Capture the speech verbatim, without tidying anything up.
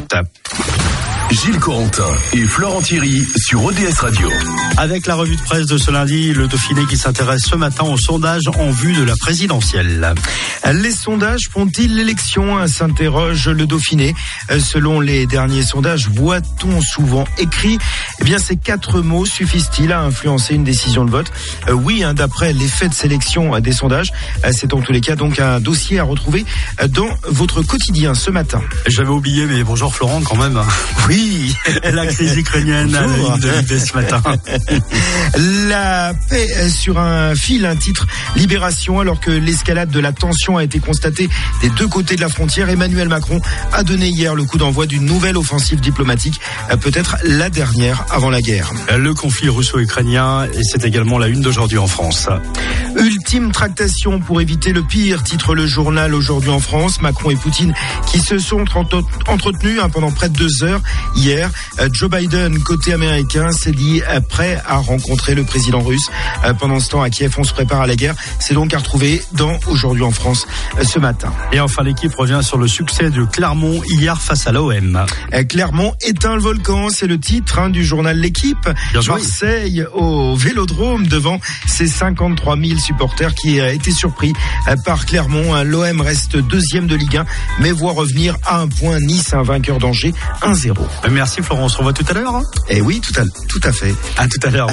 minutes. Gilles Corentin et Florent Thierry sur O D S Radio. Avec la revue de presse de ce lundi, le Dauphiné qui s'intéresse ce matin au sondage en vue de la présidentielle. Les sondages font-ils l'élection ? S'interroge le Dauphiné. Selon les derniers sondages, voit-on souvent écrit ? Eh bien, ces quatre mots suffisent-ils à influencer une décision de vote ? euh, Oui, hein, d'après l'effet de sélection des sondages. C'est en tous les cas donc un dossier à retrouver dans votre quotidien ce matin. J'avais oublié, mais bonjour Florent quand même. Oui, la crise ukrainienne à la une de l'I B ce matin. La paix sur un fil, un titre Libération, alors que l'escalade de la tension a été constatée des deux côtés de la frontière. Emmanuel Macron a donné hier le coup d'envoi d'une nouvelle offensive diplomatique, peut-être la dernière avant la guerre. Le conflit russo-ukrainien, et c'est également la une d'aujourd'hui en France. Ultime tractation pour éviter le pire, titre le journal Aujourd'hui en France. Macron et Poutine qui se sont entretenus pendant près de deux heures. Hier, Joe Biden, côté américain, s'est dit prêt à rencontrer le président russe. Pendant ce temps, à Kiev, on se prépare à la guerre. C'est donc à retrouver dans Aujourd'hui en France ce matin. Et enfin, l'équipe revient sur le succès de Clermont hier face à l'O M. Clermont éteint le volcan, c'est le titre hein, du journal L'Équipe. Marseille au Vélodrome devant ses cinquante-trois mille supporters qui a été surpris par Clermont. L'O M reste deuxième de Ligue un, mais voit revenir à un point Nice, un vainqueur d'Angers, un zéro. Merci Florent, on se revoit tout à l'heure. Hein Eh oui, tout à, tout à fait. À tout à l'heure.